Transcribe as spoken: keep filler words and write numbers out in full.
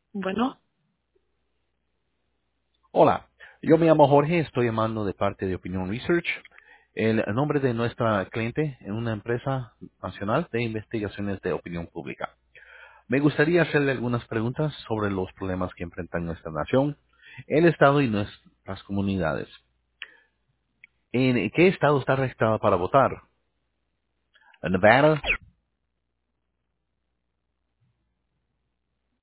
Bueno, Hola, yo me llamo Jorge, estoy llamando de parte de Opinion Research. El nombre de nuestra cliente en una empresa nacional de investigaciones de opinión pública. Me gustaría hacerle algunas preguntas sobre los problemas que enfrentan nuestra nación, el Estado y nuestras comunidades. ¿En qué estado está registrado para votar? ¿En Nevada?